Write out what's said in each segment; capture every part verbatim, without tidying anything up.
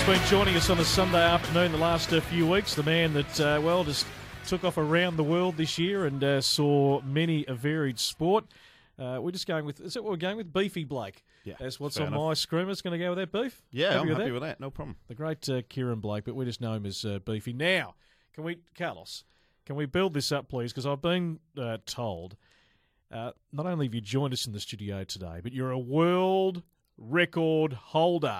been joining us on a Sunday afternoon the last uh, few weeks. The man that, uh, well, just took off around the world this year and uh, saw many a varied sport. Uh, we're just going with, is that what we're going with? Beefy Blake. Yeah. That's what's fair on enough. my screamer. It's going to go with that, Beef? Yeah, happy I'm with happy that? with that. No problem. The great uh, Kieran Blake, but we just know him as uh, Beefy. Now, can we, Carlos, can we build this up, please? Because I've been uh, told, uh, not only have you joined us in the studio today, but you're a world record holder.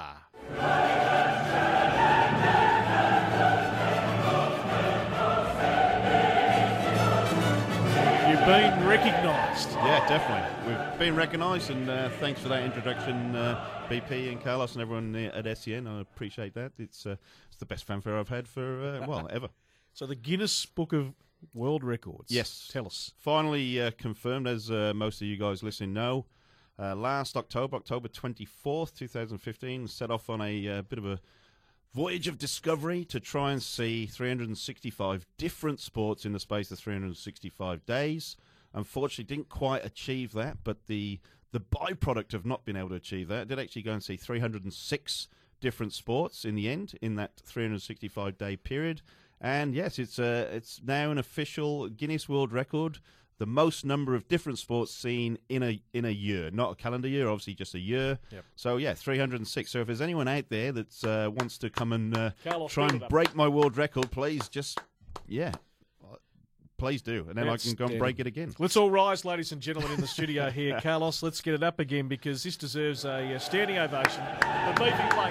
You've been recognised. Yeah, definitely. We've been recognised, and uh, thanks for that introduction, uh, B P and Carlos and everyone at S E N. I appreciate that. It's uh, it's the best fanfare I've had for, uh, well, ever. So the Guinness Book of World Records. Yes. Tell us. Finally uh, confirmed, as uh, most of you guys listening know. Uh, last October, October twenty-fourth, twenty fifteen, set off on a uh, bit of a voyage of discovery to try and see three hundred sixty-five different sports in the space of three hundred sixty-five days. Unfortunately, didn't quite achieve that, but the the byproduct of not being able to achieve that, I did actually go and see three hundred six different sports in the end, in that three hundred sixty-five day period. And yes, it's uh, it's now an official Guinness World Record, the most number of different sports seen in a in a year, not a calendar year, obviously just a year. Yep. So yeah, three hundred six. So if there's anyone out there that uh, wants to come and uh, Carlos, try build and it up. break my world record, please just, yeah, please do. And then I can go and Outstanding. break it again. Let's all rise, ladies and gentlemen, in the studio here. Carlos, let's get it up again because this deserves a uh, standing ovation for Beefy Blake.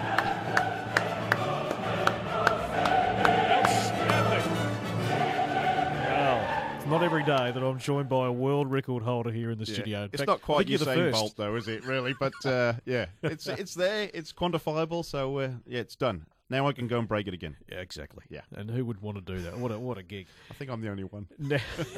Outstanding. Well, it's not every day that I'm joined by a world record holder here in the Yeah. studio. In It's fact, not I quite think you're the Usain first. Bolt, though, is it, really? But, uh, yeah, it's it's there, it's quantifiable, so, uh, yeah, it's done. Now I can go and break it again. Yeah, exactly. Yeah. And who would want to do that? What a, what a gig. I think I'm the only one. Now,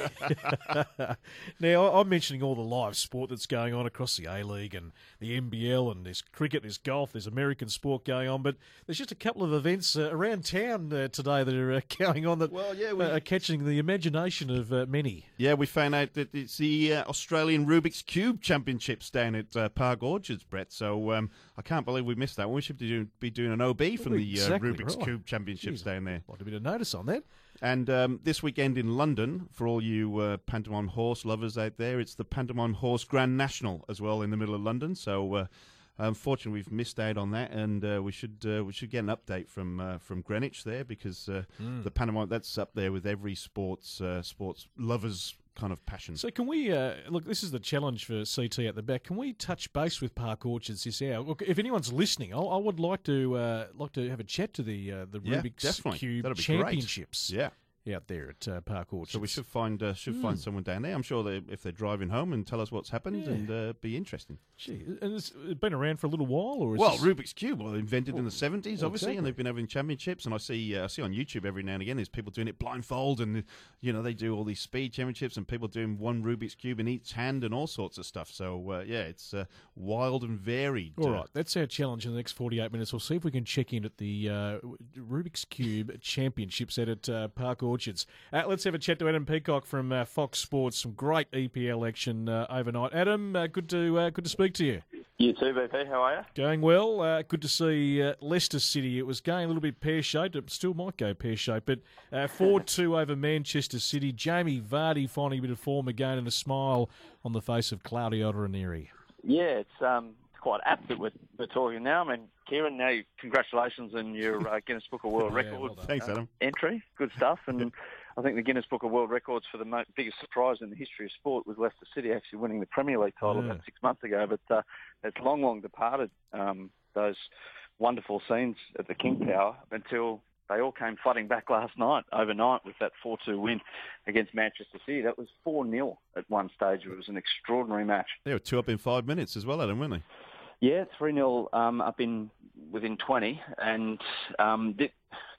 now, I'm mentioning all the live sport that's going on across the A-League and the N B L, and there's cricket, there's golf, there's American sport going on, but there's just a couple of events uh, around town uh, today that are uh, going on that Well, yeah, we- uh, are catching the imagination of uh, many. Yeah, we found out that it's the uh, Australian Rubik's Cube Championships down at uh, Park Orchards, Brett. So um, I can't believe we missed that one. We should be doing, be doing an O B from the uh, Exactly Rubik's right. Cube Championships Jeez, down there. I'd like a bit of notice on that. And um, this weekend in London, for all you uh, pantomime horse lovers out there, it's the Pantomime Horse Grand National as well in the middle of London. So uh, unfortunately, we've missed out on that, and uh, we should uh, we should get an update from uh, from Greenwich there because uh, Mm. the pantomime that's up there with every sports uh, sports lovers kind of passion. So can we, uh, look, this is the challenge for C T at the back. Can we touch base with Park Orchards this hour? Look, if anyone's listening, I, I would like to uh, like to have a chat to the uh, the Yeah, Rubik's definitely. Cube That'd be great. Championships Yeah. out there at uh, Park Orchards. So we should find uh, should find someone down there. I'm sure they, if they're driving home and tell us what's happened, Yeah. and uh, be interesting. Gee, and it's been around for a little while, or is Well, this... Rubik's Cube, well, invented in the seventies, well, obviously, exactly. and they've been having championships. And I see, uh, I see on YouTube every now and again, there's people doing it blindfold, and you know they do all these speed championships, and people doing one Rubik's Cube in each hand and all sorts of stuff. So uh, yeah, it's uh, wild and varied. All uh, right, that's our challenge in the next forty-eight minutes. We'll see if we can check in at the uh, Rubik's Cube Championships out at uh, Park Orchards. Uh, let's have a chat to Adam Peacock from uh, Fox Sports. Some great E P L action uh, overnight. Adam, uh, good to uh, good to speak to you. You too, B P. How are you? Going well. Uh, good to see uh, Leicester City. It was going a little bit pear-shaped. It still might go pear-shaped, but uh, four two over Manchester City. Jamie Vardy finding a bit of form again and a smile on the face of Claudio Ranieri. Yeah, it's um, it's quite apt that we're, we're talking now. I mean, Kieran, now you- congratulations on your uh, Guinness Book of World Yeah, Records well done. Thanks, Adam. entry. Good stuff. And I think the Guinness Book of World Records for the mo- biggest surprise in the history of sport was Leicester City actually winning the Premier League title Yeah. about six months ago. But uh, it's long, long departed, um, those wonderful scenes at the King Power, until they all came flooding back last night, overnight, with that four two win against Manchester City. That was four nil at one stage. It was an extraordinary match. They were two up in five minutes as well, Adam, weren't they? Yeah, three nil um, up in within twenty. And um, th-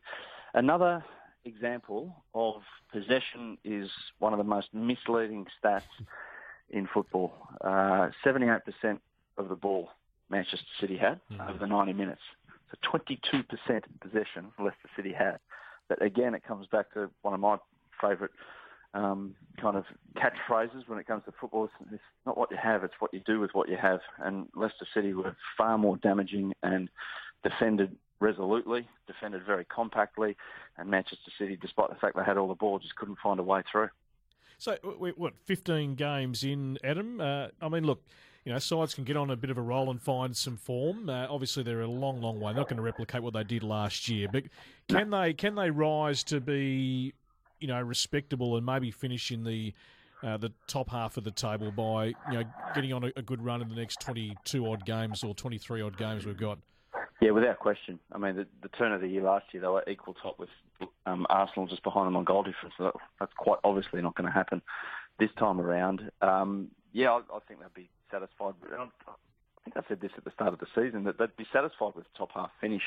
another example of possession is one of the most misleading stats in football. Uh, seventy-eight percent of the ball Manchester City had Mhm. over the ninety minutes. So twenty-two percent possession Leicester City had. But again, it comes back to one of my favourite um, kind of catchphrases when it comes to football. It's, it's not what you have, it's what you do with what you have. And Leicester City were far more damaging and defended resolutely, defended very compactly, and Manchester City, despite the fact they had all the ball, just couldn't find a way through. So, what, fifteen games in, Adam? Uh, I mean, look, you know, sides can get on a bit of a roll and find some form. Uh, obviously, they're a long, long way. They're not going to replicate what they did last year, but can no. they can they rise to be, you know, respectable and maybe finish in the uh, the top half of the table by, you know, getting on a, a good run in the next twenty-two odd games or twenty-three odd games we've got? Yeah, without question. I mean, the, the turn of the year last year, they were equal top with um, Arsenal just behind them on goal difference. So that's quite obviously not going to happen this time around. Um, yeah, I, I think they'll be satisfied. I think I said this at the start of the season, that they'd be satisfied with the top half finish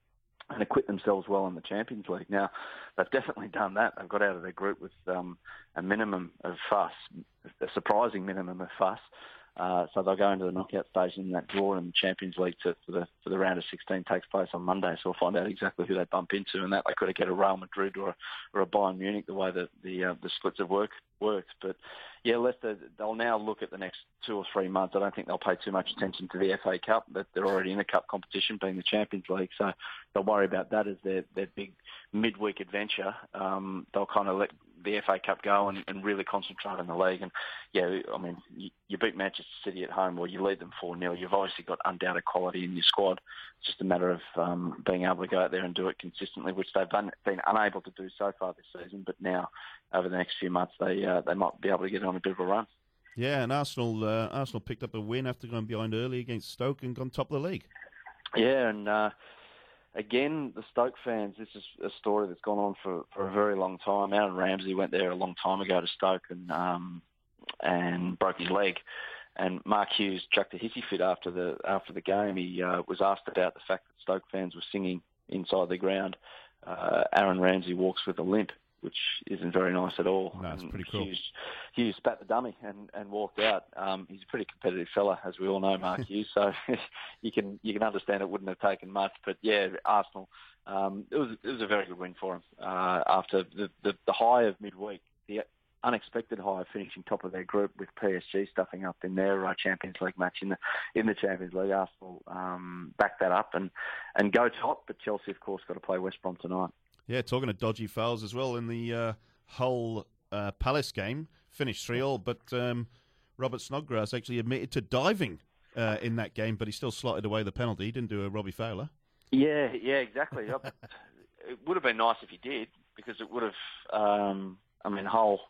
and acquit themselves well in the Champions League. Now, they've definitely done that. They've got out of their group with um, a minimum of fuss, a surprising minimum of fuss. Uh, so they'll go into the knockout stage in that draw in the Champions League to, for the for the round of sixteen takes place on Monday. So we'll find out exactly who they bump into, and that they could get a Real Madrid or a, or a Bayern Munich the way that the uh, the splits have worked worked. But yeah, Leicester, they'll now look at the next two or three months. I don't think they'll pay too much attention to the F A Cup. That they're already in a cup competition, being the Champions League. So they'll worry about that as their their big midweek adventure. Um, they'll kind of let the F A Cup go and, and really concentrate on the league. And yeah, I mean, you, you beat Manchester City at home or you lead them four nil. You've obviously got undoubted quality in your squad. It's just a matter of um, being able to go out there and do it consistently, which they've been, been unable to do so far this season. But now, over the next few months, they uh, they might be able to get on a bit of a run. Yeah, and Arsenal uh, Arsenal picked up a win after going behind early against Stoke and gone top of the league. Yeah, and uh, again, the Stoke fans, this is a story that's gone on for, for a very long time. Aaron Ramsey went there a long time ago to Stoke and um, and broke his leg. And Mark Hughes chucked a hissy fit after the after the game. He uh, was asked about the fact that Stoke fans were singing inside the ground. Uh, Aaron Ramsey walks with a limp, which isn't very nice at all. No, it's pretty cool. Hughes, Hughes spat the dummy and, and walked out. Um, he's a pretty competitive fella, as we all know, Mark Hughes. So you can you can understand it wouldn't have taken much. But yeah, Arsenal, um, it was it was a very good win for them uh, after the, the the high of midweek, the unexpected high of finishing top of their group with P S G stuffing up in their uh, Champions League match in the in the Champions League. Arsenal um, backed that up and and go top. But Chelsea, of course, got to play West Brom tonight. Yeah, talking of dodgy fouls as well in the uh, Hull uh, Palace game, finished three all, but um, Robert Snodgrass actually admitted to diving uh, in that game, but he still slotted away the penalty. He didn't do a Robbie Fowler. Yeah, yeah, exactly. It would have been nice if he did, because it would have, um, I mean, Hull,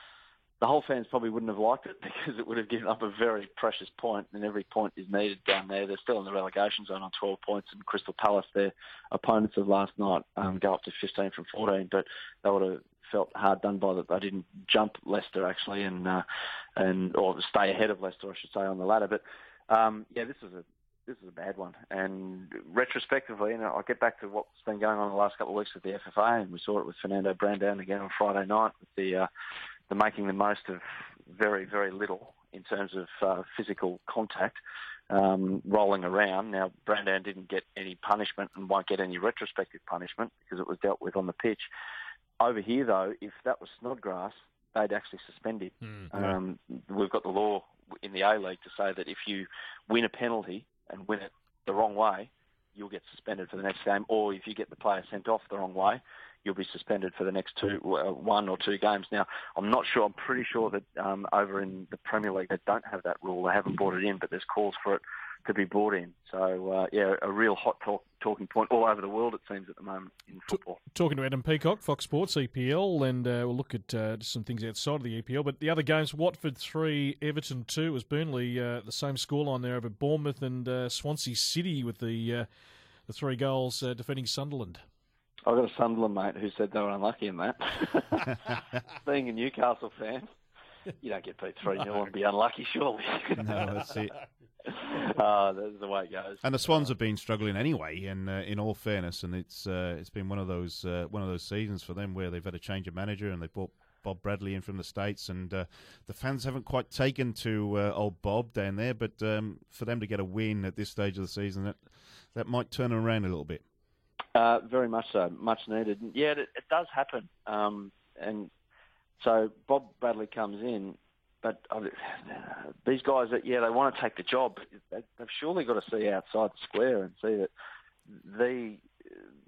the Hull fans probably wouldn't have liked it, because it would have given up a very precious point, and every point is needed down there. They're still in the relegation zone on twelve points, and Crystal Palace, their opponents of last night, um, go up to fifteen from fourteen, but they would have felt hard done by that they didn't jump Leicester, actually, and uh, and or stay ahead of Leicester, I should say, on the ladder. But um, yeah, this is a this is a bad one. And retrospectively, you know, I'll get back to what's been going on the last couple of weeks with the F F A, and we saw it with Fernando Brandão again on Friday night with the uh, the making the most of very, very little in terms of uh, physical contact, um, rolling around. Now, Brandão didn't get any punishment and won't get any retrospective punishment because it was dealt with on the pitch. Over here, though, if that was Snodgrass, they'd actually suspend him. Mm, yeah. um, we've got the law in the A-League to say that if you win a penalty and win it the wrong way, you'll get suspended for the next game, or if you get the player sent off the wrong way, you'll be suspended for the next two, uh, one or two games. Now, I'm not sure. I'm pretty sure that um, over in the Premier League they don't have that rule. They haven't brought it in, but there's calls for it to be brought in. So, uh, yeah, a real hot talk, talking point all over the world, it seems, at the moment in football. Talking to Adam Peacock, Fox Sports, E P L, and uh, we'll look at uh, some things outside of the E P L. But the other games, Watford three, Everton two, was Burnley, uh, the same scoreline there over Bournemouth and uh, Swansea City with the, uh, the three goals uh, defending Sunderland. I've got a Sunderland mate who said they were unlucky in that. Being a Newcastle fan, you don't get beat three nil and be unlucky, surely. No, that's it. Uh, that's the way it goes. And the Swans have been struggling anyway, in uh, in all fairness, and it's uh, it's been one of those uh, one of those seasons for them where they've had a change of manager and they brought Bob Bradley in from the States, and uh, the fans haven't quite taken to uh, old Bob down there, but um, for them to get a win at this stage of the season, that that might turn it around a little bit. Uh, very much so, much needed. Yeah, it, it does happen. Um, and so Bob Bradley comes in, but uh, these guys, that yeah, they want to take the job, but they've surely got to see outside the square and see that the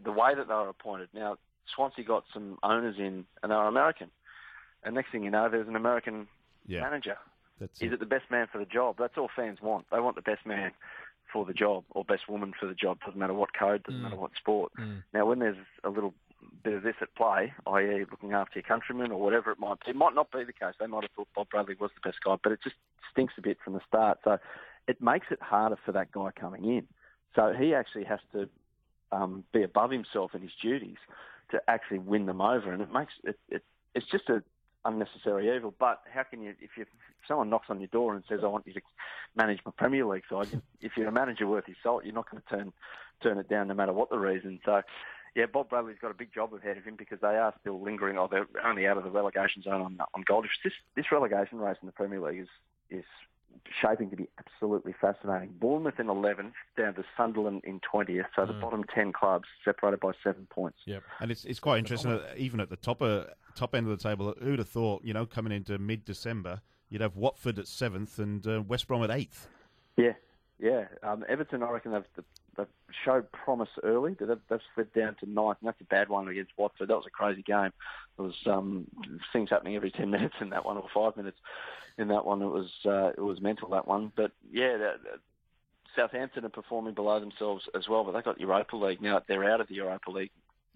the way that they were appointed. Now, Swansea got some owners in, and they were American. And next thing you know, there's an American yeah. manager. That's Is it. it the best man for the job? That's all fans want. They want the best man for the job, or best woman for the job. Doesn't matter what code, doesn't Mm. matter what sport. Mm. Now, when there's a little bit of this at play, that is looking after your countrymen or whatever it might be, it might not be the case. They might have thought Bob Bradley was the best guy, but it just stinks a bit from the start. So it makes it harder for that guy coming in. So he actually has to um, be above himself in his duties to actually win them over, and it makes it, it it's just a unnecessary evil. But how can you, if you if someone knocks on your door and says, "I want you to manage my Premier League side," if you're a manager worth his salt, you're not going to turn turn it down no matter what the reason. So, yeah, Bob Bradley's got a big job ahead of him because they are still lingering. Oh, they're only out of the relegation zone on on goal. This this relegation race in the Premier League is is shaping to be absolutely fascinating. Bournemouth in eleventh, down to Sunderland in twentieth. So the Mm. bottom ten clubs separated by seven points. Yep. And it's it's quite interesting. Uh, even at the top uh, top end of the table, who'd have thought? You know, coming into mid December, you'd have Watford at seventh and uh, West Brom at eighth. Yeah, yeah. Um, Everton, I reckon they've, they've showed promise early. They've, they've slid down to ninth, and that's a bad one against Watford. That was a crazy game. There was um, things happening every ten minutes in that one, or five minutes in that one. It was uh, it was mental, that one. But yeah, that, that Southampton are performing below themselves as well. But they got Europa League now. They're out of the Europa League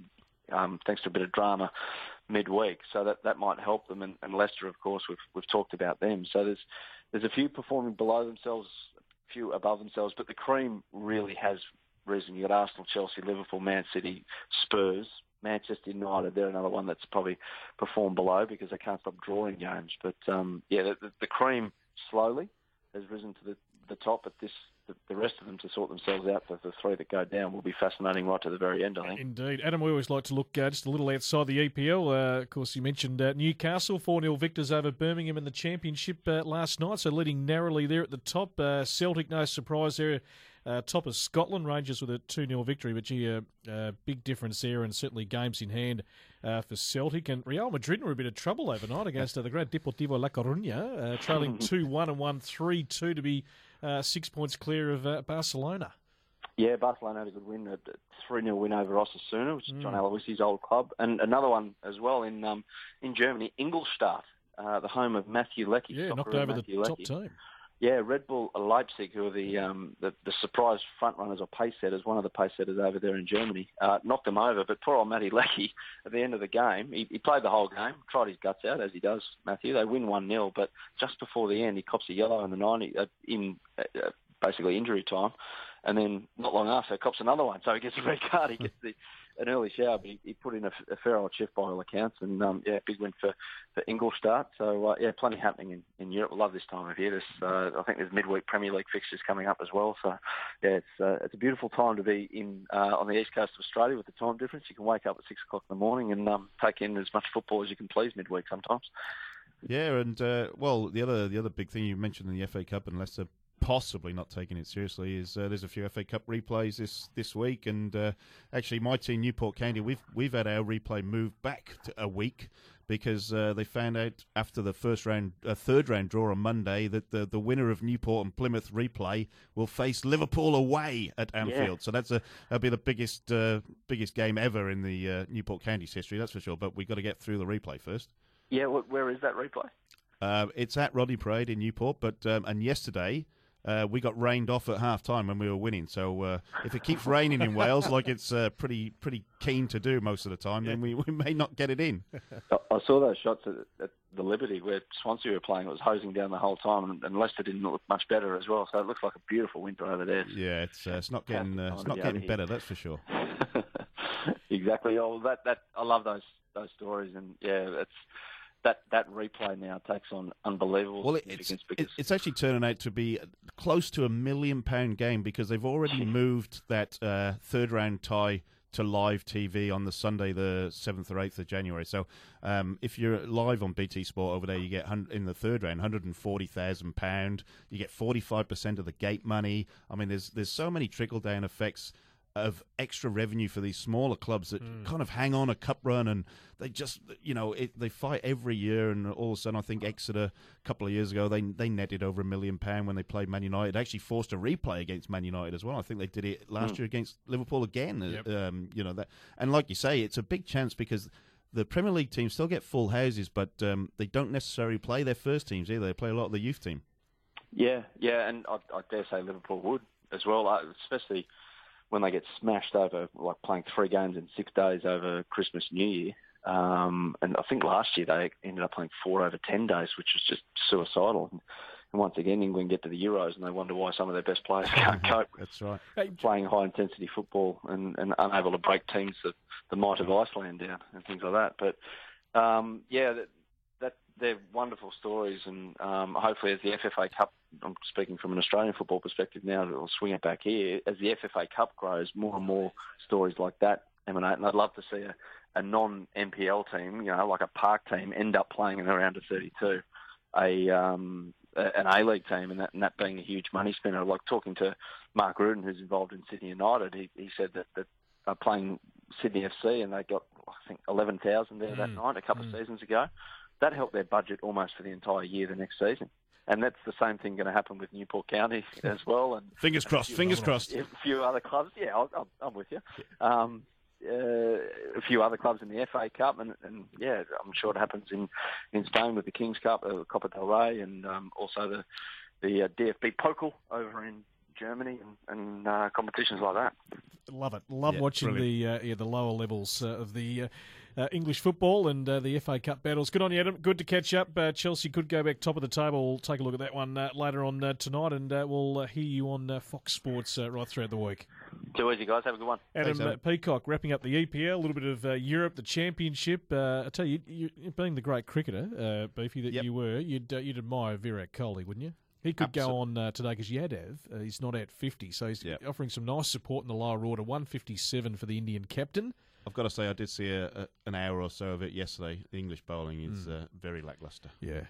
um, thanks to a bit of drama midweek, so that, that might help them. And, and Leicester, of course, we've we've talked about them. So there's there's a few performing below themselves, a few above themselves, but the cream really has risen. You got Arsenal, Chelsea, Liverpool, Man City, Spurs, Manchester United. They're another one that's probably performed below because they can't stop drawing games. But um, yeah, the, the, the cream slowly has risen to the, the top, but this the, the rest of them to sort themselves out. The, the three that go down will be fascinating right to the very end, I think. Indeed. Adam, we always like to look uh, just a little outside the E P L. Uh, of course, you mentioned uh, Newcastle, four nil victors over Birmingham in the Championship uh, last night, so leading narrowly there at the top. Uh, Celtic, no surprise there. Uh, top of Scotland, Rangers with a two nil victory, but gee, a uh, uh, big difference there and certainly games in hand uh, for Celtic. And Real Madrid were a bit of trouble overnight against uh, the great Deportivo La Coruña, uh, trailing two one and won three two to be uh, six points clear of uh, Barcelona. Yeah, Barcelona had a good win, a three nil win over Osasuna, which is Mm. John Aloisi's old club. And another one as well in um, in Germany, Ingolstadt, uh, the home of Matthew Leckie. Yeah, knocked Soccer over Matthew the top Leckie. team. Yeah, Red Bull Leipzig, who are the um, the, the surprise front runners or pace setters, one of the pace setters over there in Germany, uh, knocked them over. But poor old Matty Leckie, at the end of the game, he, he played the whole game, tried his guts out, as he does, Matthew. They win one nil, but just before the end, he cops a yellow in the ninety, uh, in uh, basically injury time. And then not long after, cops another one. So he gets a red card. He gets the, an early shower, but he, he put in a, a fair old shift by all accounts. And, um, yeah, big win for, for Ingolstadt. So, uh, yeah, plenty happening in, in Europe. I love this time of year. This, uh, I think there's midweek Premier League fixtures coming up as well. So, yeah, it's uh, it's a beautiful time to be in uh, on the east coast of Australia with the time difference. You can wake up at six o'clock in the morning and um, take in as much football as you can please midweek sometimes. Yeah, and uh, well, the other the other big thing you mentioned in the F A Cup, and Leicester possibly not taking it seriously, is uh, there's a few F A Cup replays this this week, and uh, actually my team Newport County, we've we've had our replay moved back to a week because uh, they found out after the first round, uh, third round draw on Monday that the the winner of Newport and Plymouth replay will face Liverpool away at Anfield. Yeah. So that's a that'll be the biggest uh, biggest game ever in the uh, Newport County's history, that's for sure. But we've got to get through the replay first. Yeah, wh- where is that replay? Uh, it's at Rodney Parade in Newport, but um, and yesterday uh, we got rained off at half time when we were winning. So uh, if it keeps raining in Wales, like it's uh, pretty pretty keen to do most of the time, then we, we may not get it in. I I saw those shots at, at the Liberty where Swansea were playing. It was hosing down the whole time, and, and Leicester didn't look much better as well. So it looks like a beautiful winter over there. Yeah, it's uh, it's not getting uh, it's Time not to be getting over better, that's for sure. Exactly. Oh, that that I love those those stories, and yeah, it's that that replay now takes on unbelievable Well, it, it's significance it, because it's actually turning out to be close to a million pound game because they've already moved that uh, third round tie to live T V on the Sunday, the seventh or eighth of January. So um, if you're live on B T Sport over there, you get in the third round one hundred and forty thousand pound. You get forty five percent of the gate money. I mean, there's there's so many trickle down effects. of extra revenue for these smaller clubs that mm. kind of hang on a cup run, and they just, you know, it, they fight every year, and all of a sudden I think Exeter a couple of years ago, they they netted over a million pound when they played Man United. They actually forced a replay against Man United as well. I think they did it last mm. year against Liverpool again. Yep. Um, you know that, and like you say, it's a big chance because the Premier League teams still get full houses, but um, they don't necessarily play their first teams either. They play a lot of the youth team. Yeah, yeah, and I, I dare say Liverpool would as well, uh, especially when they get smashed over, like playing three games in six days over Christmas, New Year. Um, and I think last year they ended up playing four over ten days, which was just suicidal. And, and once again, England get to the Euros and they wonder why some of their best players can't cope. That's right. Playing high-intensity football and, and unable to break teams that the might of Iceland down and things like that. But, um, yeah, that, that they're wonderful stories, and um, hopefully as the F F A Cup, I'm speaking from an Australian football perspective now, I'll swing it back here, as the F F A Cup grows, more and more stories like that emanate, and I'd love to see a, a non-N P L team, you know, like a park team, end up playing in the round of thirty-two, a um, an A-League team, and that, and that being a huge money spinner. Like talking to Mark Rudin, who's involved in Sydney United, he, he said that, that they're playing Sydney F C and they got, I think, eleven thousand there mm. that night a couple mm. of seasons ago. That helped their budget almost for the entire year the next season. And that's the same thing going to happen with Newport County as well. And fingers crossed, fingers other, crossed. A few other clubs, yeah, I'll, I'm with you. Um, uh, a few other clubs in the F A Cup, and, and yeah, I'm sure it happens in, in Spain with the Kings Cup, uh, Copa del Rey, and um, also the the uh, D F B Pokal over in Germany, and, and uh, competitions like that. Love it. Love yeah, watching brilliant. the uh, yeah the lower levels uh, of the. Uh, Uh, English football and uh, the F A Cup battles. Good on you, Adam. Good to catch up. Uh, Chelsea could go back top of the table. We'll take a look at that one uh, later on uh, tonight, and uh, we'll uh, hear you on uh, Fox Sports uh, right throughout the week. Too easy, guys. Have a good one. Adam, Thanks, Adam. Uh, Peacock, wrapping up the E P L, a little bit of uh, Europe, the Championship. Uh, I tell you, you, you, being the great cricketer, uh, Beefy, that yep. you were, you'd uh, you'd admire Virat Kohli, wouldn't you? He could Absolutely. go on uh, today because Yadav, uh, he's not at fifty, so he's yep. offering some nice support in the lower order. one fifty-seven for the Indian captain. I've got to say, I did see a, a, an hour or so of it yesterday. The English bowling is mm. uh, very lacklustre. Yeah.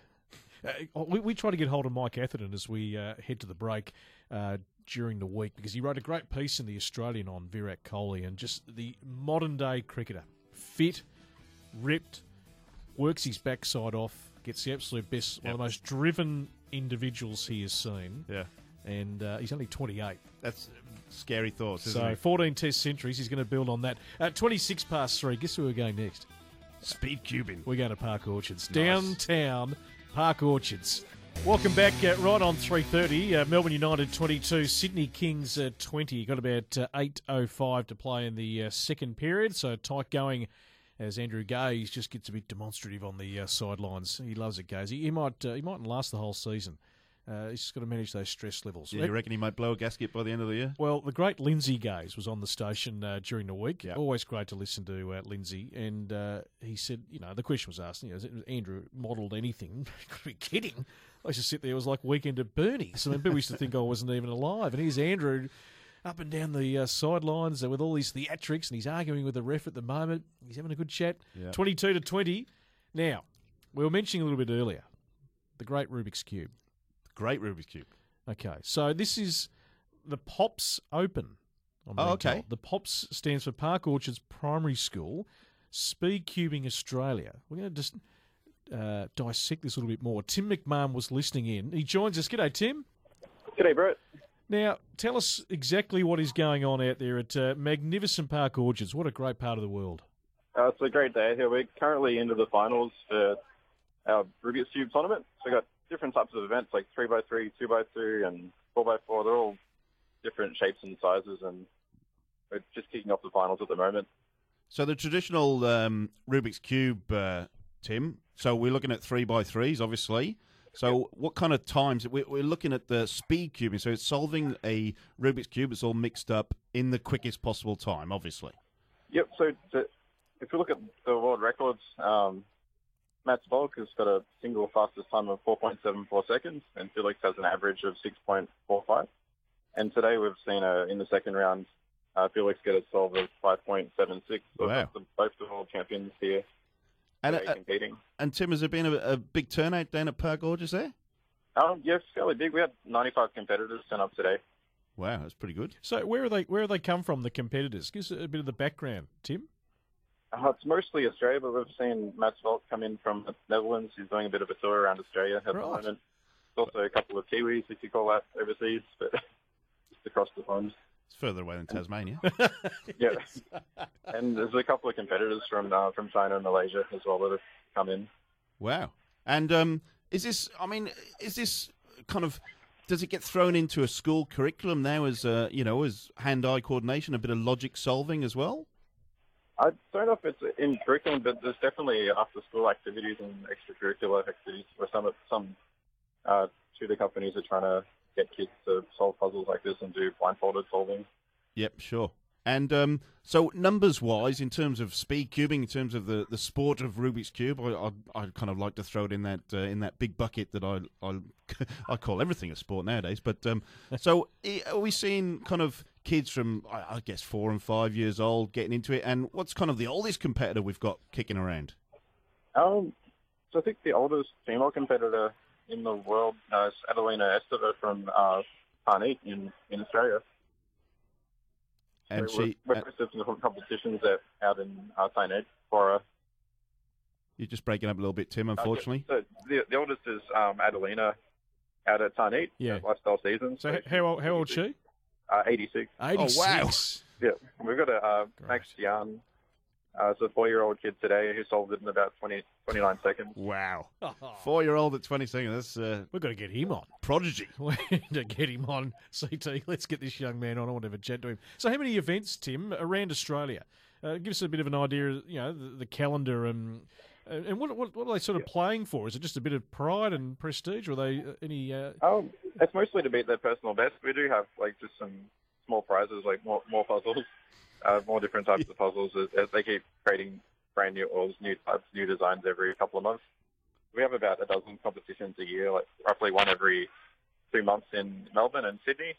Uh, we, we try to get hold of Mike Atherton as we uh, head to the break uh, during the week, because he wrote a great piece in The Australian on Virat Kohli and just the modern-day cricketer. Fit, ripped, works his backside off, gets the absolute best, yep. one of the most driven individuals he has seen. Yeah. And uh, he's only twenty-eight. That's scary thoughts, isn't so, it? fourteen test centuries, he's going to build on that. Uh, twenty-six past three, guess where we're going next? Speed cubing. We're going to Park Orchards. Nice. Downtown Park Orchards. Welcome back, uh, right on three thirty. Uh, Melbourne United twenty-two, Sydney Kings uh, twenty. Got about uh, eight oh five to play in the uh, second period, so tight going as Andrew Gaze just gets a bit demonstrative on the uh, sidelines. He loves it, Gaze. He, he might uh, he mightn't last the whole season. Uh, he's just got to manage those stress levels. Yeah, you reckon he might blow a gasket by the end of the year? Well, the great Lindsay Gaze was on the station uh, during the week. Yep. Always great to listen to uh, Lindsay. And uh, he said, you know, the question was asked, you know, has Andrew modelled anything? Could be kidding. I used to sit there, it was like Weekend at Bernie's. I mean, people used to think I wasn't even alive. And here's Andrew up and down the uh, sidelines uh, with all these theatrics, and he's arguing with the ref at the moment. He's having a good chat. Yep. twenty-two to twenty. Now, we were mentioning a little bit earlier, the great Rubik's Cube. Great Rubik's Cube. Okay, so this is the Pops Open. I'm Oh, being okay. told. The Pops stands for Park Orchards Primary School, Speed Cubing Australia. We're going to just uh, dissect this a little bit more. Tim McMahon was listening in. He joins us. G'day, Tim. G'day, Brett. Now, tell us exactly what is going on out there at uh, magnificent Park Orchards. What a great part of the world. Uh, it's a great day here. We're currently into the finals for our Rubik's Cube tournament. So we've got different types of events like three by three, two by two, and four by four. They're all different shapes and sizes, and we're just kicking off the finals at the moment. So the traditional um, Rubik's Cube, uh, Tim, so we're looking at three by threes, obviously. So yep. What kind of times? We're, we're looking at the speed cubing, so it's solving a Rubik's Cube. It's all mixed up in the quickest possible time, obviously. Yep, so to, if you look at the world records, um, Mats Volk has got a single fastest time of four point seven four seconds, and Felix has an average of six point four five. And today we've seen a, in the second round, uh, Felix get a solve of five point seven six. So wow. the, both the world champions here and, uh, uh, competing. And Tim, has there been a, a big turnout down at Park Orchards there? Um, yeah, it's fairly big. We had ninety-five competitors turn up today. Wow, that's pretty good. So where are they? Where have they come from? The competitors. Give us a bit of the background, Tim. Uh, it's mostly Australia, but we've seen Mats Volk come in from the Netherlands. He's doing a bit of a tour around Australia at the Right. moment. There's also a couple of Kiwis, if you call that overseas, but just across the pond. It's further away than Tasmania. Yeah. And there's a couple of competitors from uh, from China and Malaysia as well that have come in. Wow. And um, is this, I mean, is this kind of, does it get thrown into a school curriculum now as, uh, you know, as hand-eye coordination, a bit of logic solving as well? I don't know if it's in curriculum, but there's definitely after-school activities and extracurricular activities where some some uh, tutor companies are trying to get kids to solve puzzles like this and do blindfolded solving. Yep, sure. And um, so numbers-wise, in terms of speed cubing, in terms of the, the sport of Rubik's Cube, I, I I kind of like to throw it in that uh, in that big bucket that I I, I call everything a sport nowadays. But um, so i- are we seeing kind of kids from I, I guess four and five years old getting into it? And what's kind of the oldest competitor we've got kicking around? Um, so I think the oldest female competitor in the world uh, is Adelina Esteva from uh, Tarneet in, in Australia. And So she, we're, uh, we're supposed to some competitions that out in uh, Tarneet for her. you're just breaking up a little bit, Tim. Unfortunately, Uh, so the, the oldest is um, Adelina out at Tarneet, Yeah. at Lifestyle Seasons. So h- how old, how old is she? Uh, eighty-six. eighty-six. Yeah, we've got a uh, Great. Max Young. Uh, it's a four-year-old kid today who solved it in about twenty, twenty-nine seconds. wow, four-year-old at twenty seconds. That's uh, We've got to get him on. prodigy. We need to get him on, C T. Let's get this young man on. I want to have a chat to him. So how many events, Tim, around Australia? Uh, give us a bit of an idea, you know, the, the calendar and and what, what what are they sort of playing for? Is it just a bit of pride and prestige, or are they uh, any... Uh, Um, it's mostly to beat their personal best. We do have like just some small prizes, like more more puzzles, uh, more different types of puzzles. As, as they keep creating brand new or new types, new designs every couple of months. We have about a dozen competitions a year, like roughly one every two months in Melbourne and Sydney,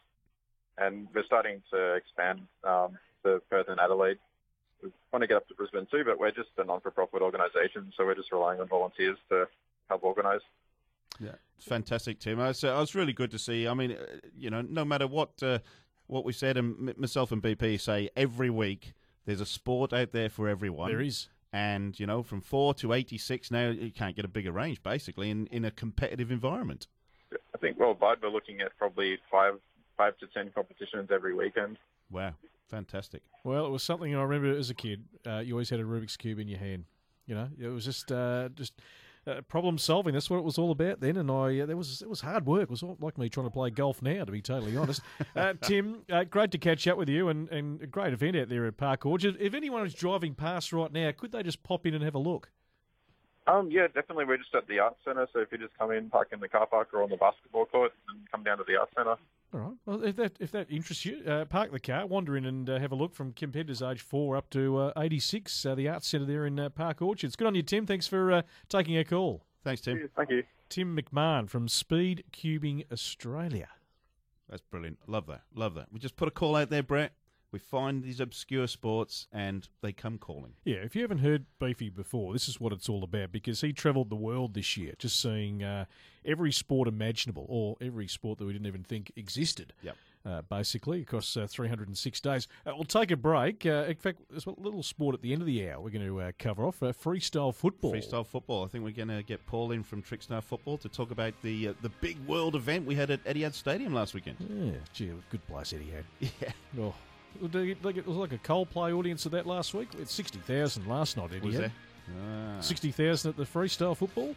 and we're starting to expand um, to Perth and Adelaide. We want to get up to Brisbane too, but we're just a non-for-profit organisation, so we're just relying on volunteers to help organise. Yeah, it's fantastic, Tim. I was, uh, I was really good to see. I mean, uh, you know, no matter what uh, what we said, and m- myself and B P say every week, there's a sport out there for everyone. there is. And, you know, from four to eighty-six now, you can't get a bigger range, basically, in, in a competitive environment. I think worldwide we're looking at probably five five to ten competitions every weekend. Wow, fantastic. Well, it was something I remember as a kid. Uh, you always had a Rubik's Cube in your hand. You know, it was just uh, just uh, problem solving. That's what it was all about then. And I, uh, there was it was hard work. It was all like me trying to play golf now, to be totally honest. uh, Tim, uh, great to catch up with you, and, and a great event out there at Park Orchard. If anyone is driving past right now, could they just pop in and have a look? Um, yeah, definitely. We're just at the Arts Centre, so if you just come in, park in the car park or on the basketball court, and come down to the Arts Centre. All right. Well, if that if that interests you, uh, park the car, wander in, and uh, have a look from competitors age four up to uh, eighty-six. Uh, the Arts Centre there in uh, Park Orchards. Good on you, Tim. Thanks for uh, taking our call. Thanks, Tim. Thank you. Tim McMahon from Speed Cubing Australia. That's brilliant. Love that. Love that. We just put a call out there, Brett. We find these obscure sports, and they come calling. Yeah, if you haven't heard Beefy before, this is what it's all about, because he travelled the world this year, just seeing uh, every sport imaginable, or every sport that we didn't even think existed. Yep. Uh, basically, across uh, three hundred six days. Uh, we'll take a break. Uh, in fact, there's a little sport at the end of the hour we're going to uh, cover off, uh, freestyle football. Freestyle football. I think we're going to get Paul in from Trickstar Football to talk about the uh, the big world event we had at Etihad Stadium last weekend. Yeah, gee, good place, Etihad. Yeah. Oh, it was like a Coldplay audience of that last week. We had sixty thousand last night, Etihad. Was there? Ah, sixty thousand at the freestyle football?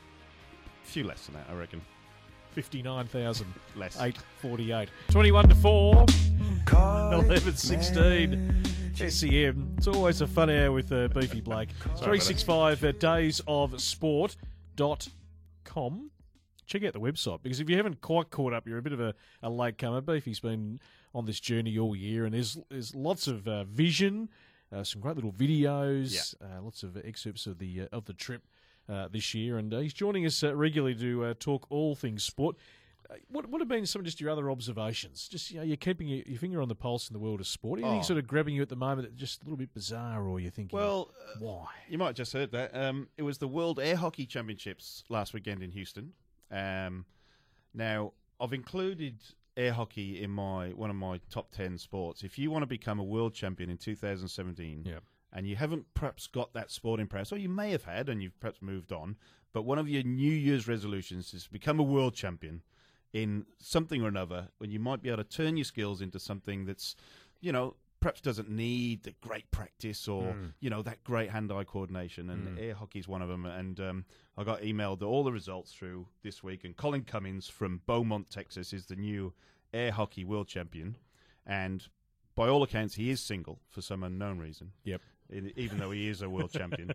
a few less than that, I reckon. fifty-nine thousand. Less. eight forty-eight. twenty-one to four. eleven sixteen. S E M. It's always a fun hour with uh, Beefy Blake. three sixty-five uh, days of sport dot com. Check out the website, because if you haven't quite caught up, you're a bit of a, a late comer. Beefy's been on this journey all year, and there's there's lots of uh, vision, uh, some great little videos, uh, lots of excerpts of the uh, of the trip uh, this year, and uh, he's joining us uh, regularly to uh, talk all things sport. Uh, what what have been some of just your other observations? Just, you know, you're keeping your, your finger on the pulse in the world of sport. Anything Oh. sort of grabbing you at the moment that's just a little bit bizarre, or you're thinking, Well, uh, why? you might have just heard that. Um, it was the World Air Hockey Championships last weekend in Houston. Um, now, I've included air hockey in my one of my top ten sports. If you want to become a world champion in two thousand seventeen, Yep. and you haven't perhaps got that sporting prowess, or you may have had and you've perhaps moved on, but one of your New Year's resolutions is to become a world champion in something or another, when you might be able to turn your skills into something that's, you know, perhaps doesn't need the great practice or, Mm. you know, that great hand-eye coordination, and Mm. air hockey's one of them. And um, I got emailed all the results through this week, and Colin Cummins from Beaumont, Texas, is the new air hockey world champion. And by all accounts, he is single for some unknown reason. Yep. e- Even though he is a world champion.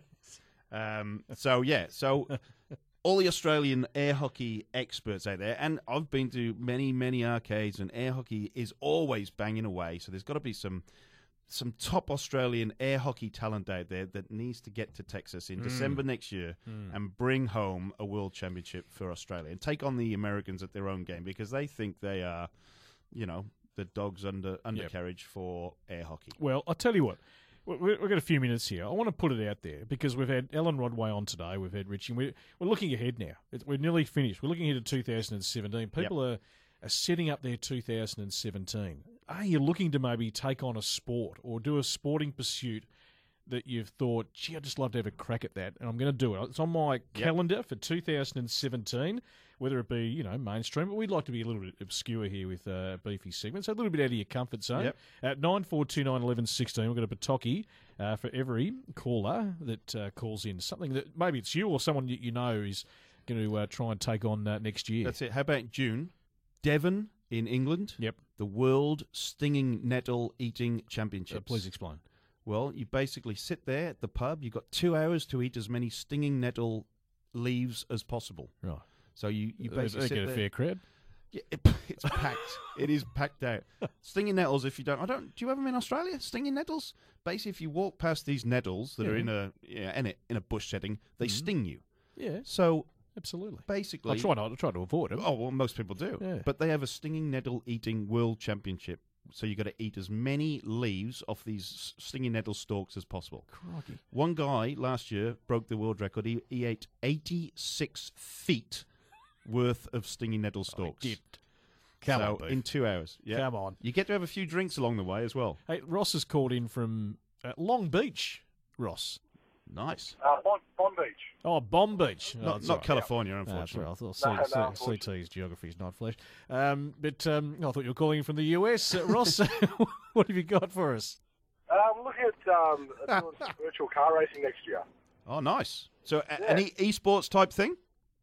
Um, so, yeah, so all the Australian air hockey experts out there, and I've been to many, many arcades, and air hockey is always banging away. So there's got to be some some top Australian air hockey talent out there that needs to get to Texas in Mm. December next year Mm. and bring home a world championship for Australia and take on the Americans at their own game, because they think they are, you know, the dogs under undercarriage for air hockey. Well, I'll tell you what. we- we- We've got a few minutes here. I want to put it out there because we've had Ellen Rodway on today. We've had Richie. We're, we're looking ahead now. It's, we're nearly finished. We're looking ahead to two thousand seventeen. People are, are setting up their two thousand seventeen. Are you looking to maybe take on a sport or do a sporting pursuit that you've thought, gee, I'd just love to have a crack at that, and I'm going to do it? It's on my calendar for two thousand seventeen, whether it be, you know, mainstream, but we'd like to be a little bit obscure here with uh, beefy segments, so a little bit out of your comfort zone. Yep. At nine four two nine eleven sixteen, we've got a Bataki uh, for every caller that uh, calls in. Something that maybe it's you or someone that you know is going to uh, try and take on uh, next year. That's it. How about June? Devon in England. Yep. The World Stinging Nettle Eating Uh, Championships. please explain. Well, you basically sit there at the pub. You've got two hours to eat as many stinging nettle leaves as possible. Right. So you, you They- basically they sit get a there. fair crowd. Yeah, it, it's packed. It is packed out. Stinging nettles. If you don't, I don't. Do you have them in Australia? Stinging nettles. Basically, if you walk past these nettles that are Yeah. in a yeah, in a in a bush setting, they Mhm. sting you. Yeah, So absolutely. basically, I try not. I try to avoid them. Oh well, most people do. Yeah. But they have a stinging nettle eating world championship. So you got to eat as many leaves off these s- stinging nettle stalks as possible. Crikey. One guy last year broke the world record. He, he ate eighty-six feet worth of stinging nettle stalks. Did. Come so on, Beef. in two hours. Yeah. Come on. You get to have a few drinks along the way as well. Hey, Ross has called in from uh, Long Beach. Ross. Nice. Uh, Bon, bon Beach. Oh, Bomb Beach. Oh, not that's not all right. California, No, that's unfortunately. right. I thought C- No, no, C- unfortunately. C T's geography is not flesh. Um, but um, I thought you were calling in from the U S. Uh, Ross, what have you got for us? Uh, I'm looking at um, doing some virtual car racing next year. Oh, nice. So a- Yeah. an e- esports type thing?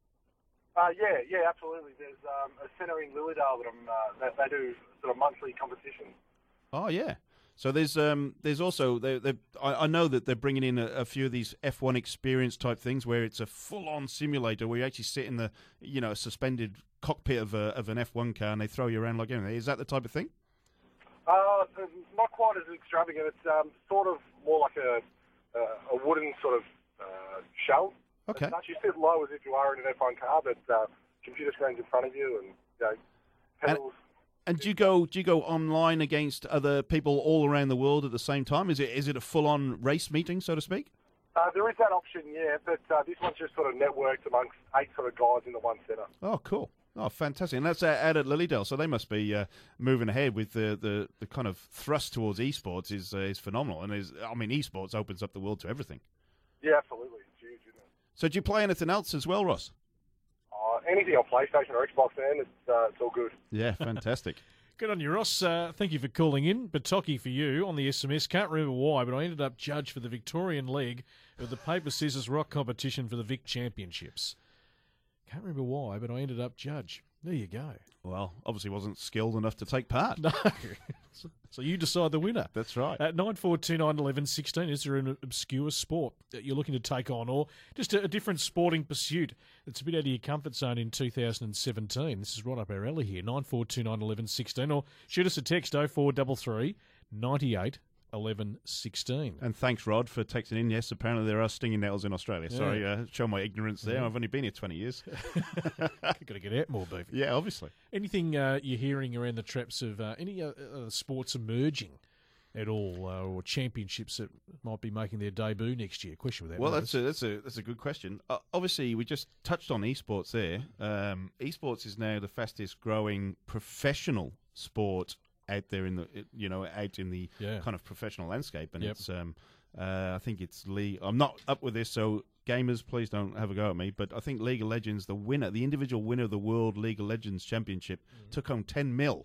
Uh, yeah, yeah, absolutely. There's um, a centre in Lilydale that I'm, uh, that they do sort of monthly competitions. Oh yeah. So there's um there's also they they I, I know that they're bringing in a, a few of these F one experience type things where it's a full on simulator where you actually sit in the you know suspended cockpit of a, of an F one car and they throw you around like anything. Is that the type of thing? Uh, not quite as extravagant. It's um, sort of more like a uh, a wooden sort of uh, shell. Okay. It's actually sit low as if you are in an F one car, but uh, computer screens in front of you and you know, pedals. And do you go do you go online against other people all around the world at the same time? Is it is it a full on race meeting, so to speak? Uh, there is that option, yeah, but uh, this one's just sort of networked amongst eight sort of guys in the one centre. Oh, cool. Oh, fantastic. And that's uh, out at Lilydale, so they must be uh, moving ahead with the, the, the kind of thrust towards esports is uh, is phenomenal. And is I mean, esports opens up the world to everything. Yeah, absolutely. It's huge, isn't it? So do you play anything else as well, Ross? Uh, anything on PlayStation or Xbox, man, it's, uh, it's all good. Yeah, fantastic. Good on you, Ross. Uh, thank you for calling in. Bataki for you on the S M S. Can't remember why, but I ended up judge for the Victorian leg of the paper scissors rock competition for the Vic Championships. Can't remember why, but I ended up judge. There you go. Well, obviously wasn't skilled enough to take part. No. So you decide the winner. That's right. At nine four two nine eleven sixteen, is there an obscure sport that you're looking to take on, or just a, a different sporting pursuit that's a bit out of your comfort zone in two thousand seventeen? This is right up our alley here. nine four two nine eleven sixteen, or shoot us a text oh four three three, nine eight, eleven sixteen. And thanks, Rod, for texting in. Yes, apparently there are stinging nettles in Australia. Sorry, uh, show my ignorance there. Yeah. I've only been here twenty years. Got to get out more, beef. Yeah, obviously. Anything uh, you're hearing around the traps of uh, any uh, uh, sports emerging at all, uh, or championships that might be making their debut next year? Question with that. Well, notice. that's a, that's a that's a good question. Uh, obviously, we just touched on esports there. Um, esports is now the fastest growing professional sport out there in the you know out in the Yeah. kind of professional landscape, and Yep. it's um, uh, I think it's League. I'm not up with this, so gamers, please don't have a go at me. But I think League of Legends, the winner, the individual winner of the World League of Legends Championship, Mm. took home ten mil.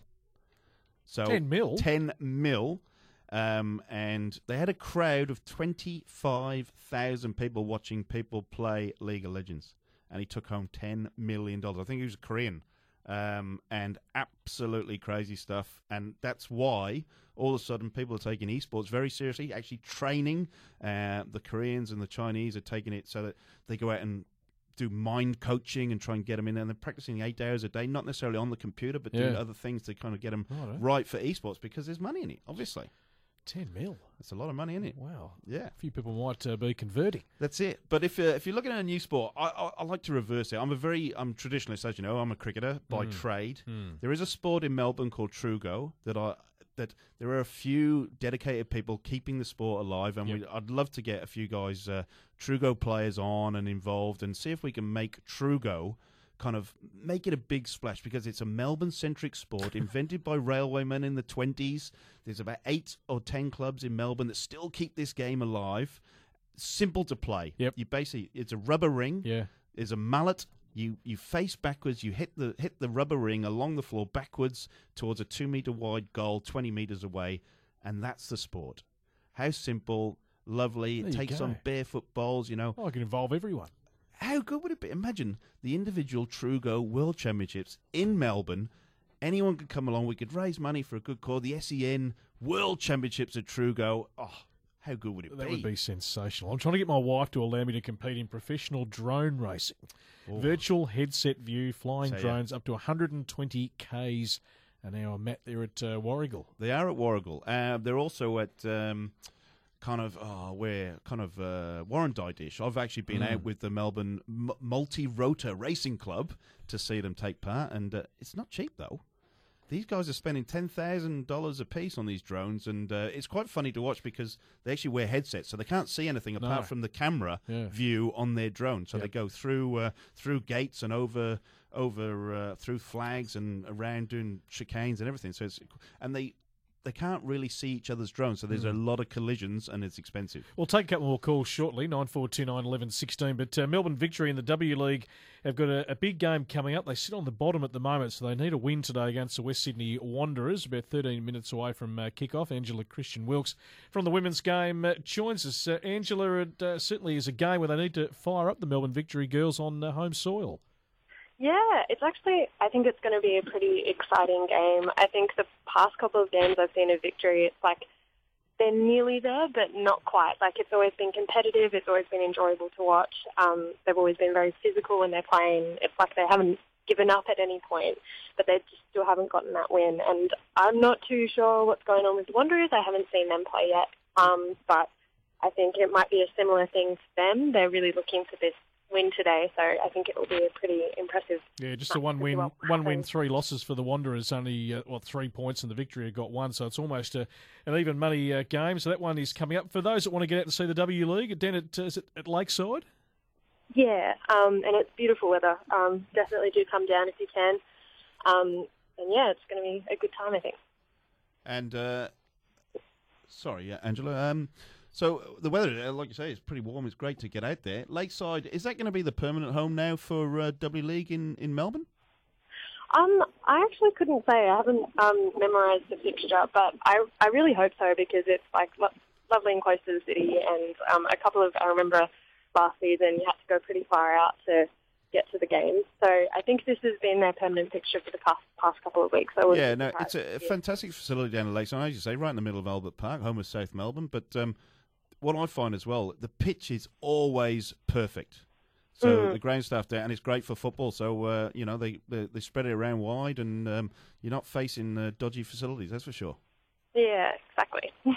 So ten mil. ten mil. Um, and they had a crowd of twenty-five thousand people watching people play League of Legends. And he took home ten million dollars. I think he was Korean. Um, and absolutely crazy stuff. And that's why all of a sudden people are taking esports very seriously, actually training. Uh, the Koreans and the Chinese are taking it so that they go out and do mind coaching and try and get them in there. And they're practicing eight hours a day, not necessarily on the computer, but doing Yeah. other things to kind of get them Righto. right for esports, because there's money in it, obviously. ten mil. That's a lot of money in it. Wow. Yeah, A few people might uh, be converting. that's it. But if uh, if you're looking at a new sport, I, I I like to reverse it. I'm a very I'm traditionalist, as you know. I'm a cricketer by Mm. trade. Mm. There is a sport in Melbourne called Trugo that I that there are a few dedicated people keeping the sport alive, and Yep. we, I'd love to get a few guys, uh, Trugo players, on and involved, and see if we can make Trugo kind of make it a big splash, because it's a Melbourne-centric sport invented by railwaymen in the twenties. There's about eight or ten clubs in Melbourne that still keep this game alive. Simple to play. Yep. You basically it's a rubber ring. Yeah. There's a mallet. You you face backwards. You hit the hit the rubber ring along the floor backwards towards a two meter wide goal, twenty meters away, and that's the sport. How simple, lovely. There It you takes go. on barefoot balls. You know, Oh, I can involve everyone. how good would it be? Imagine the individual Trugo World Championships in Melbourne. Anyone could come along. We could raise money for a good cause. The S E N World Championships at Trugo. Oh, how good would it That be? would be sensational. I'm trying to get my wife to allow me to compete in professional drone racing. Oh. Virtual headset view, flying So, yeah. drones up to one hundred twenty kays an hour. Matt, there at uh, Warrigal. They are at Warrigal. Uh, they're also at um, kind of oh, where kind of uh, Warrandyte-ish. I've actually been Mm. out with the Melbourne M- Multi-Rotor Racing Club to see them take part, and uh, it's not cheap though. These guys are spending ten thousand dollars a piece on these drones, and uh, it's quite funny to watch because they actually wear headsets, so they can't see anything apart No. from the camera Yeah. view on their drone. So Yep. they go through uh, through gates and over over uh, through flags and around doing chicanes and everything. So it's and they they can't really see each other's drones, so there's a lot of collisions and it's expensive. We'll take a couple more calls shortly, nine four two nine, eleven sixteen. But uh, Melbourne Victory in the W League have got a, a big game coming up. They sit on the bottom at the moment, so they need a win today against the West Sydney Wanderers, about thirteen minutes away from uh, kick-off. Angela Christian Wilkes from the women's game uh, joins us. Uh, Angela, it uh, certainly is a game where they need to fire up the Melbourne Victory girls on uh, home soil. Yeah, it's actually, I think it's going to be a pretty exciting game. I think the past couple of games I've seen of Victory, it's like they're nearly there, but not quite. Like, it's always been competitive. It's always been enjoyable to watch. Um, they've always been very physical when they're playing. It's like they haven't given up at any point, but they just still haven't gotten that win. And I'm not too sure what's going on with the Wanderers. I haven't seen them play yet, um, but I think it might be a similar thing for them. They're really looking for this win today, so I think it will be a pretty impressive. Yeah, just a match one as win, well. one win, three losses for the Wanderers. Only uh, well, three points, and the Victory have got one, so it's almost a, an even money uh, game. So that one is coming up for those that want to get out and see the W League. Dan, at, uh, is it at Lakeside? Yeah, um, and it's beautiful weather. Um, definitely do come down if you can. Um, and yeah, it's going to be a good time, I think. And uh, sorry, yeah, Angela. Um, so the weather, uh, like you say, is pretty warm. It's great to get out there. Lakeside, is that going to be the permanent home now for uh, W League in, in Melbourne? Um, I actually couldn't say. I haven't um, memorised the fixture, but I, I really hope so because it's like lo- lovely and close to the city. And um, a couple of, I remember last season, you had to go pretty far out to get to the games. So I think this has been their permanent fixture for the past, past couple of weeks. I Yeah, no, it's a, a fantastic facility down at Lakeside, as you say, right in the middle of Albert Park, home of South Melbourne. But um, what I find as well, the pitch is always perfect. So Mm. the ground staff there, and it's great for football. So uh, you know they, they they spread it around wide, and um, you're not facing uh, dodgy facilities. That's for sure. Yeah, exactly.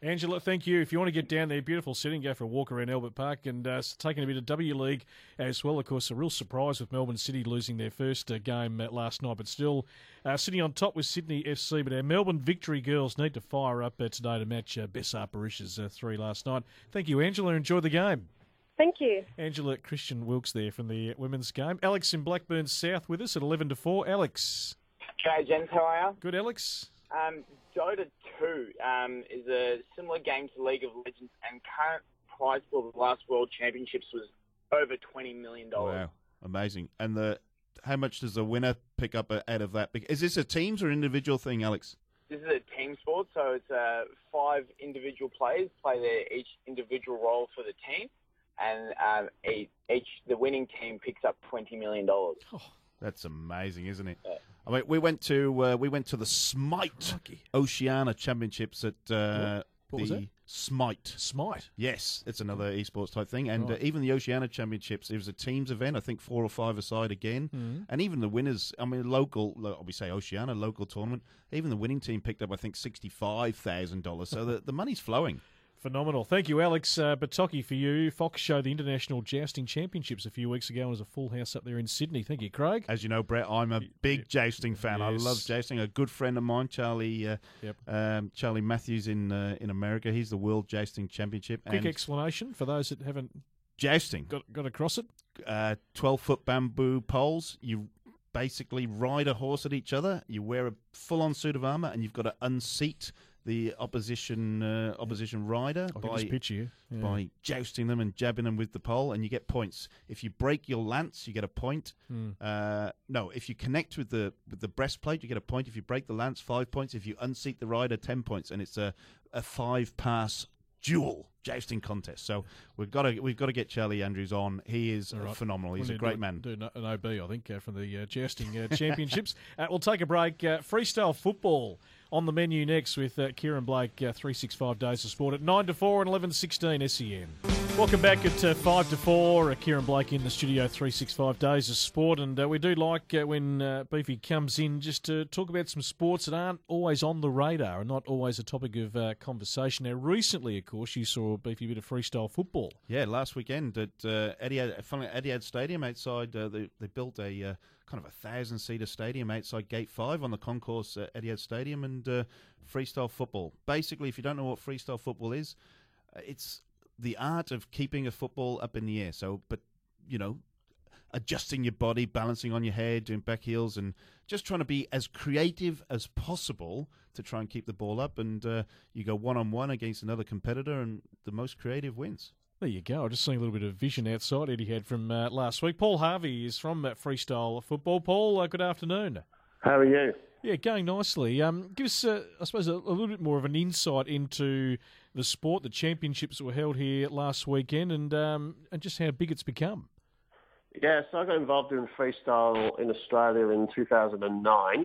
Angela, thank you. If you want to get down there, beautiful setting, go for a walk around Albert Park and uh, taking a bit of W League as well. Of course, a real surprise with Melbourne City losing their first uh, game uh, last night, but still uh, sitting on top with Sydney F C. But our Melbourne Victory girls need to fire up uh, today to match uh, Bessar Parish's uh, three last night. Thank you, Angela. Enjoy the game. Thank you. Angela Christian Wilkes there from the women's game. Alex in Blackburn South with us at eleven to four. Alex. G'day, gents. How are you? Good, Alex. Um, Dota two um, is a similar game to League of Legends, and current prize pool of the last World Championships was over twenty million dollars. Wow, amazing. And the how much does the winner pick up out of that? Is this a teams or individual thing, Alex? This is a team sport, so it's uh, five individual players play their each individual role for the team, and um, each, each the winning team picks up twenty million dollars. Oh, that's amazing, isn't it? Yeah. I mean, we went to uh, we went to the Smite Lucky. Oceania Championships at uh, What was the that? Smite. Smite. Yes, it's another esports type thing, and Right. uh, even the Oceania Championships, it was a teams event. I think four or five aside again, Mhm. and even the winners. I mean, local. lo- We say Oceania local tournament. Even the winning team picked up, I think, sixty-five thousand dollars. So the the money's flowing. Phenomenal. Thank you, Alex. Uh, Bataki for you. Fox showed the International Jousting Championships a few weeks ago and was a full house up there in Sydney. Thank you, Craig. As you know, Brett, I'm a big jousting fan. I Yes. love jousting. A good friend of mine, Charlie uh, Yep. um, Charlie Matthews in uh, in America. He's the World Jousting Championship. Quick and explanation for those that haven't jousting, got, got across it. uh, twelve-foot bamboo poles. You basically ride a horse at each other. You wear a full-on suit of armour, and you've got to unseat the opposition uh, opposition rider I can by just picture you. Yeah. by jousting them and jabbing them with the pole, and you get points. If you break your lance, you get a point. Hmm. Uh, no, if you connect with the with the breastplate, you get a point. If you break the lance, five points. If you unseat the rider, ten points. And it's a, a five pass dual jousting contest. So we've got to we've got to get Charlie Andrews on. He is All right. phenomenal. He's We'll a need great to man. Do an an O B, I think, uh, from the uh, jousting uh, championships. Uh, we'll take a break. Uh, freestyle football on the menu next with uh, Kieran Blake, uh, three sixty-five Days of Sport at nine to four and eleven sixteen S E N. Welcome back at uh, five to four. Uh, Kieran Blake in the studio, three sixty-five Days of Sport. And uh, we do like uh, when uh, Beefy comes in just to talk about some sports that aren't always on the radar and not always a topic of uh, conversation. Now, recently, of course, you saw Beefy a bit of freestyle football. Yeah, last weekend at uh, Etihad, finally at Etihad Stadium outside, uh, they, they built a uh, kind of a thousand-seater stadium outside Gate five on the concourse at Etihad Stadium, and uh, freestyle football. Basically, if you don't know what freestyle football is, uh, it's the art of keeping a football up in the air. So, but, you know, adjusting your body, balancing on your head, doing back heels, and just trying to be as creative as possible to try and keep the ball up. And uh, you go one-on-one against another competitor, and the most creative wins. There you go. I'm just seeing a little bit of vision outside Eddie had from uh, last week. Paul Harvey is from uh, freestyle football. Paul, uh, good afternoon. How are you? Yeah, going nicely. Um, give us, uh, I suppose, a, a little bit more of an insight into the sport, the championships that were held here last weekend, and um, and just how big it's become. Yeah, so I got involved in freestyle in Australia in two thousand nine,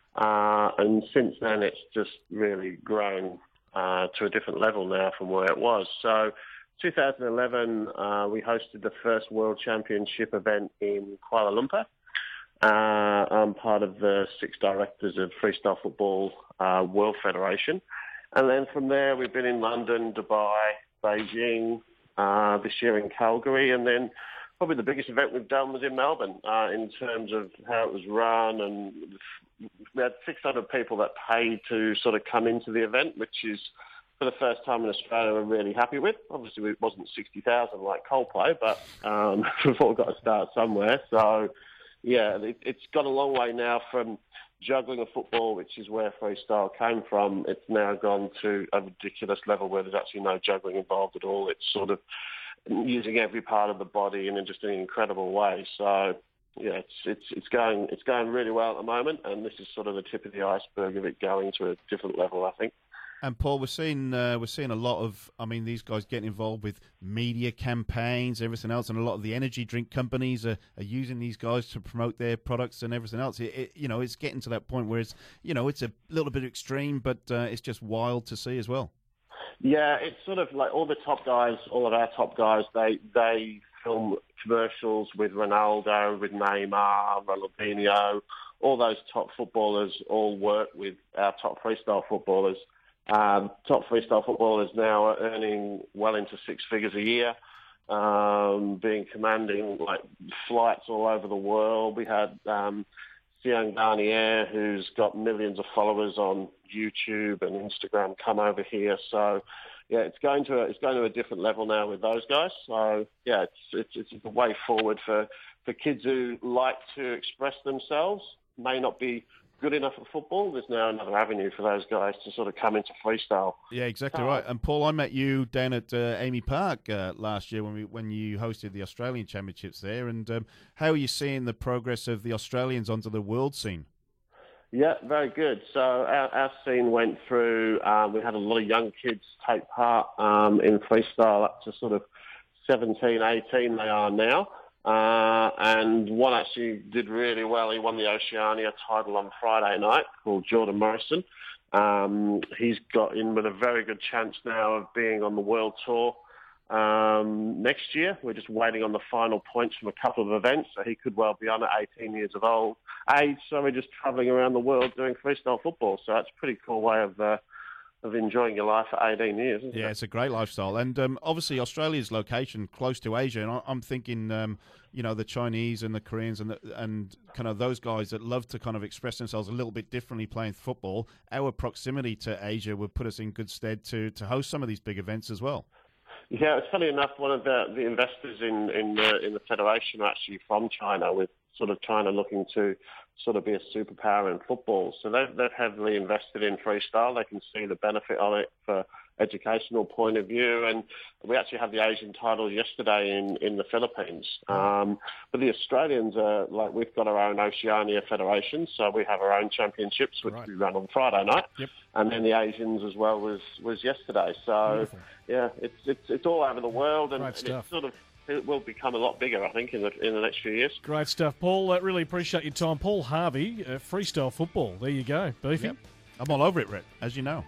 uh, and since then it's just really grown uh, to a different level now from where it was. So two thousand eleven, uh, we hosted the first World Championship event in Kuala Lumpur. Uh, I'm part of the six directors of Freestyle Football uh, World Federation. And then from there, we've been in London, Dubai, Beijing, uh, this year in Calgary, and then probably the biggest event we've done was in Melbourne uh, in terms of how it was run. And we had six hundred people that paid to sort of come into the event, which is, for the first time in Australia, we're really happy with. Obviously, it wasn't sixty thousand like Coldplay, but um, we've all got to start somewhere. So, yeah, it, it's got a long way now from juggling a football, which is where freestyle came from. It's now gone to a ridiculous level where there's actually no juggling involved at all. It's sort of using every part of the body in just an incredible way. So, yeah, it's it's it's going it's going really well at the moment, and this is sort of the tip of the iceberg of it going to a different level, I think. And Paul, we're seeing uh, we're seeing a lot of, I mean, these guys getting involved with media campaigns, everything else, and a lot of the energy drink companies are, are using these guys to promote their products and everything else. It, it, you know, it's getting to that point where it's, you know, it's a little bit extreme, but uh, it's just wild to see as well. Yeah, it's sort of like all the top guys, all of our top guys, they they film commercials with Ronaldo, with Neymar, Ronaldinho, all those top footballers all work with our top freestyle footballers Um, top freestyle footballers now are earning well into six figures a year, um, being commanding like flights all over the world. We had um, Sian Garnier, who's got millions of followers on YouTube and Instagram, come over here. So, yeah, it's going to a, it's going to a different level now with those guys. So, yeah, it's it's, it's a way forward for, for kids who like to express themselves, may not be good enough at football. There's now another avenue for those guys to sort of come into freestyle. Yeah, exactly right. And Paul, I met you down at uh, Amy Park uh, last year when we when you hosted the Australian Championships there. And um, how are you seeing the progress of the Australians onto the world scene? Yeah, very good. So our, our scene went through, um, we had a lot of young kids take part um, in freestyle up to sort of seventeen, eighteen they are now. Uh, and one actually did really well. He won the Oceania title on Friday night, called Jordan Morrison. Um, he's got in with a very good chance now of being on the world tour um, next year. We're just waiting on the final points from a couple of events, so he could well be on at eighteen years of old age. So we're just travelling around the world doing freestyle football. So that's a pretty cool way of uh, of enjoying your life at eighteen years, isn't yeah, it? It's a great lifestyle. And um, obviously Australia's location close to Asia, and I, I'm thinking, um, you know, the Chinese and the Koreans and the, and kind of those guys that love to kind of express themselves a little bit differently playing football. Our proximity to Asia would put us in good stead to, to host some of these big events as well. Yeah, it's funny enough, one of the, the investors in, in, the, in the federation are actually from China, with sort of China looking to sort of be a superpower in football. So they've, they've heavily invested in freestyle. They can see the benefit of it for educational point of view. And we actually had the Asian title yesterday in, in the Philippines. Um, but the Australians are, like, we've got our own Oceania Federation, so we have our own championships, which right. we run on Friday night. Yep. And then the Asians as well was, was yesterday. So, Beautiful. yeah, it's, it's, it's all over the world. And, Great and stuff. it's sort of, it will become a lot bigger, I think, in the in the next few years. Great stuff, Paul. Uh, really appreciate your time. Paul Harvey, uh, freestyle football. There you go. Beefy. Yep. I'm all over it, Rhett, as you know.